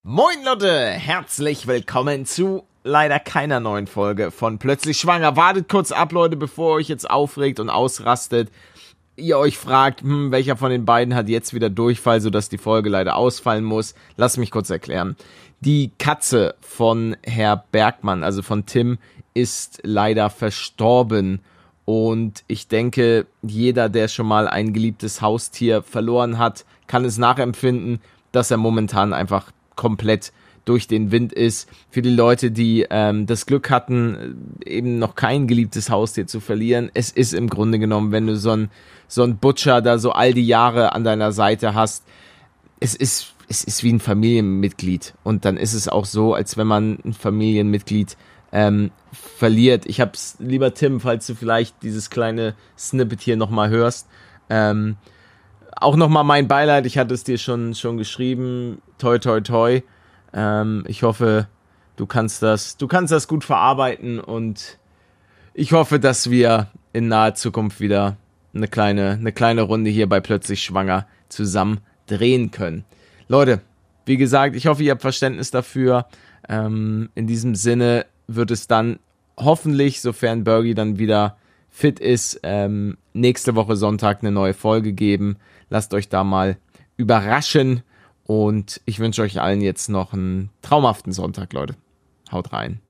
Moin Leute, herzlich willkommen zu leider keiner neuen Folge von Plötzlich Schwanger. Wartet kurz ab, Leute, bevor ihr euch jetzt aufregt und ausrastet. Ihr euch fragt, welcher von den beiden hat jetzt wieder Durchfall, sodass die Folge leider ausfallen muss. Lasst mich kurz erklären. Die Katze von Herr Bergmann, also von Tim, ist leider verstorben. Und ich denke, jeder, der schon mal ein geliebtes Haustier verloren hat, kann es nachempfinden, dass er momentan einfach komplett durch den Wind ist. Für die Leute, die das Glück hatten, eben noch kein geliebtes Haustier zu verlieren, es ist im Grunde genommen, wenn du so ein Butcher da so all die Jahre an deiner Seite hast, es ist wie ein Familienmitglied. Und dann ist es auch so, als wenn man ein Familienmitglied verliert. Ich hab's, lieber Tim, falls du vielleicht dieses kleine Snippet hier nochmal hörst, auch nochmal mein Beileid, ich hatte es dir schon geschrieben, toi toi toi. Ich hoffe, du kannst das gut verarbeiten und ich hoffe, dass wir in naher Zukunft wieder eine kleine Runde hier bei Plötzlich Schwanger zusammen drehen können. Leute, wie gesagt, ich hoffe, ihr habt Verständnis dafür. In diesem Sinne wird es dann hoffentlich, sofern Bergie dann wieder fit ist, nächste Woche Sonntag eine neue Folge geben. Lasst euch da mal überraschen und ich wünsche euch allen jetzt noch einen traumhaften Sonntag, Leute. Haut rein.